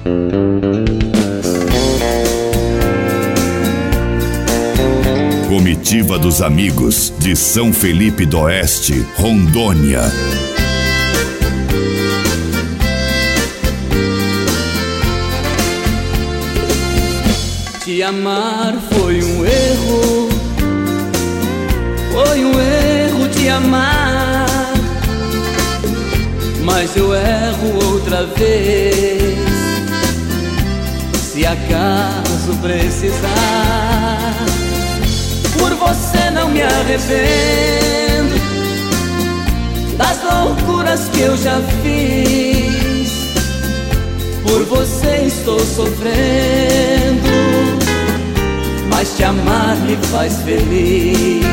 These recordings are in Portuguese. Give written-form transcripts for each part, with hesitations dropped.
Comitiva dos Amigos de São Felipe do Oeste, Rondônia. Te amar foi um erro, foi um erro te amar, mas eu erro outra vez, se acaso precisar. Por você não me arrependo das loucuras que eu já fiz, por você estou sofrendo, mas te amar me faz feliz.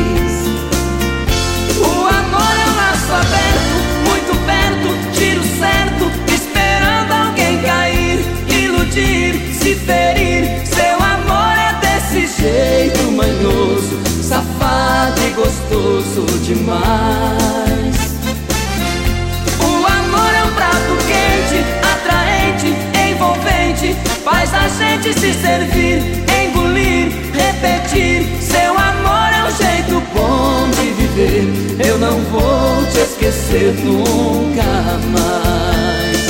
O amor é um laço aberto, muito perto, tiro certo, esperando alguém cair, iludir, se ferir. Seu amor é desse jeito manhoso, safado e gostoso demais. O amor é um prato quente, atraente, envolvente, faz a gente se servir, engolir, repetir. Seu amor é um jeito bom de viver, eu não vou te esquecer nunca mais.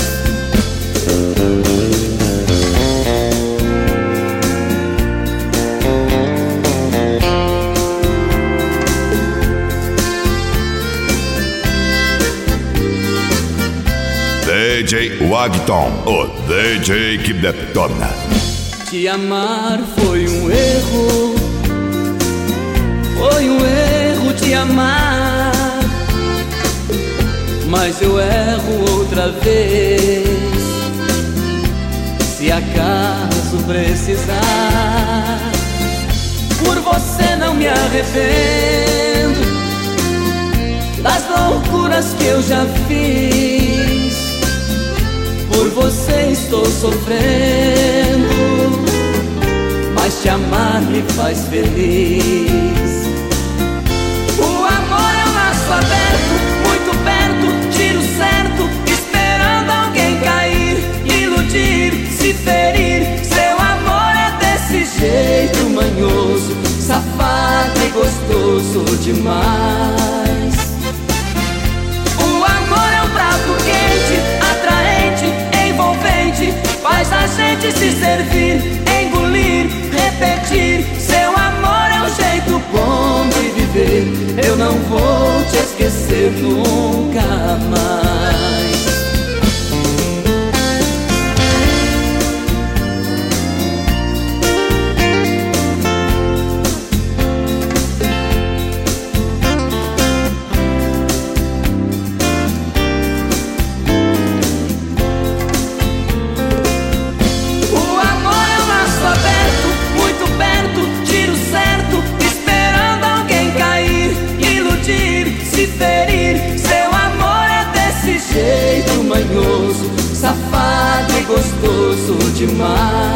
DJ Wagton, o DJ que detona. Te amar foi um erro, foi um erro te amar, mas eu erro outra vez, se acaso precisar. Por você não me arrependo das loucuras que eu já fiz, por você estou sofrendo, mas te amar me faz feliz. O amor é um laço aberto, muito perto, tiro certo, esperando alguém cair, iludir, se ferir. Seu amor é desse jeito manhoso, safado e gostoso demais. O amor é um prato quente, atraente, envolvente, faz a gente se servir, engolir, repetir. Seu amor é um jeito bom de viver, eu não vou te esquecer nunca mais. Jeito manhoso, safado e gostoso demais.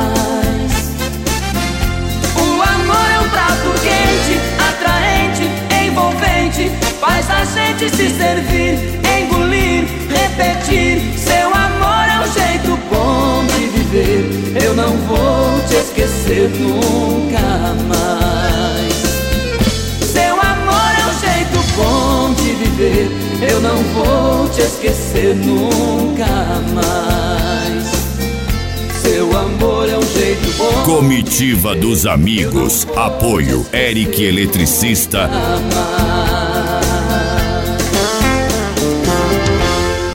O amor é um prato quente, atraente, envolvente, faz a gente se servir, engolir, repetir. Seu amor é um jeito bom de viver, eu não vou te esquecer nunca mais. Seu amor é um jeito bom de viver, eu não vou te esquecer nunca mais. Seu amor é um jeito bom. Comitiva dos Amigos. Apoio Eric Eletricista. Amar.